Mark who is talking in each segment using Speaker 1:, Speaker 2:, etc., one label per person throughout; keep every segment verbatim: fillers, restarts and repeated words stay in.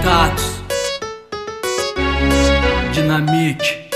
Speaker 1: Status Dinamite.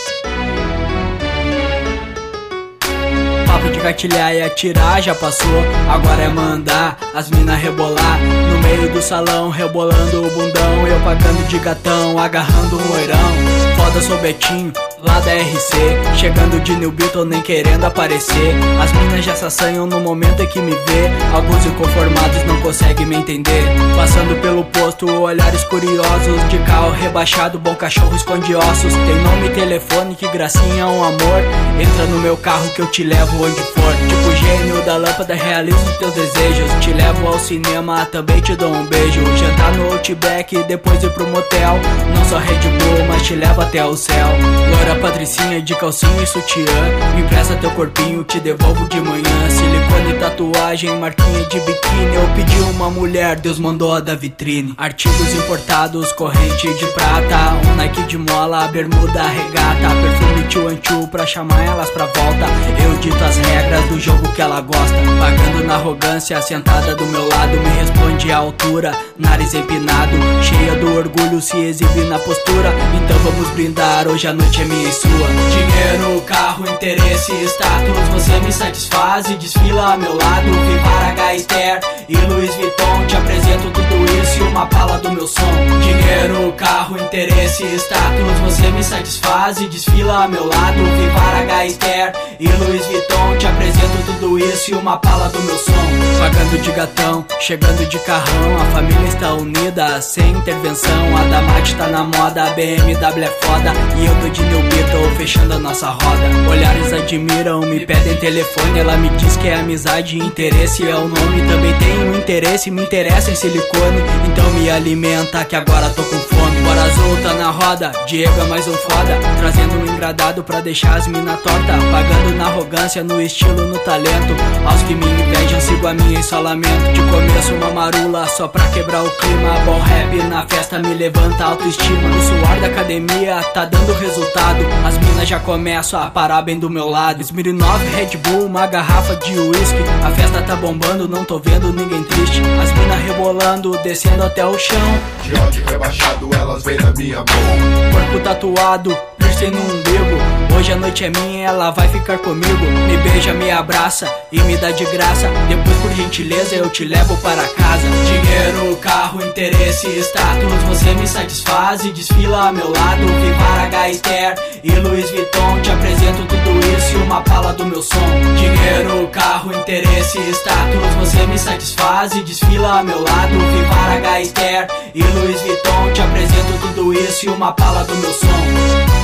Speaker 1: Papo de gatilhar e atirar já passou, agora é mandar as mina rebolar no meio do salão, rebolando o bundão, eu pagando de gatão, agarrando um loirão. Foda, sou Betinho, lá da R C, chegando de New Beetle, nem querendo aparecer. As minas já se assanham no momento em que me vê, alguns inconformados não conseguem me entender. Passando pelo posto, olhares curiosos, de carro rebaixado, bom cachorro esconde ossos. Tem nome e telefone, que gracinha, um amor. Entra no meu carro que eu te levo onde for. Tipo gênio da lâmpada, realizo teus desejos. Te levo ao cinema, também te dou um beijo. Jantar no Outback, depois ir pro motel. Não só Red Bull, mas te levo até o céu. Loira patricinha de calcinha e sutiã, me empresta teu corpinho, te devolvo de manhã. Silicone, tatuagem, marquinha de biquíni. Eu pedi uma mulher, Deus mandou a da vitrine. Artigos importados, corrente de prata, um Nike de mola, bermuda, regata. Perfume tchu and tchu pra chamar elas pra volta. Eu dito as regras do jogo que ela gosta. Pagando na arrogância, sentada do meu lado, me responde à altura, nariz empinado, cheia do orgulho, se exibe na postura. Então vamos brindar, hoje a noite é minha e sua. Dinheiro, carro, interesse, status, você me satisfaz e desfila a meu lado. Vivara, H. Esther e Louis Vuitton, te apresento tudo isso e uma pala do meu som. Dinheiro, carro, interesse, status, você me satisfaz e desfila a meu lado. Vivara, H. Esther e Louis Vuitton, te apresento tudo isso e uma pala do meu som. Pagando de gatão, chegando de carrão, a família está unida, sem intervenção. A Damate tá na moda, a B M W é foda e eu tô de New Beetle, fechando a nossa roda. Olhares admiram, me pedem telefone, ela me diz que é amizade e interesse é o nome. Também tenho interesse, me interessa em silicone, então me alimenta que agora tô com fome. Bora azul tá na roda, Diego é mais um foda, trazendo um engradado pra deixar as mina torta. Pagando na arrogância, no estilo, no talento. Aos que me invejam, sigo a minha isolamento. De começo uma marula, só pra quebrar o clima. Bom rap na festa me levanta a autoestima. O suor da academia tá dando resultado, as minas já começam a parar bem do meu lado. Smirnoff, Red Bull, uma garrafa de whisky. A festa tá bombando, não tô vendo ninguém triste. As minas rebolando, descendo até o chão.
Speaker 2: De ódio rebaixado, elas vêm na minha mão.
Speaker 1: Corpo tatuado, piercing no umbigo. Hoje a noite é minha, ela vai ficar comigo. Me beija, me abraça e me dá de graça. Depois por gentileza eu te levo para casa. Dinheiro, carro, interesse, status, você me satisfaz e desfila a meu lado. Vivara, H. Esther e Louis Vuitton, te apresento tudo isso e uma pala do meu som. Dinheiro, carro, interesse, status, você me satisfaz e desfila a meu lado. Vivara, H. Esther e Louis Vuitton, te apresento tudo isso e uma pala do meu som.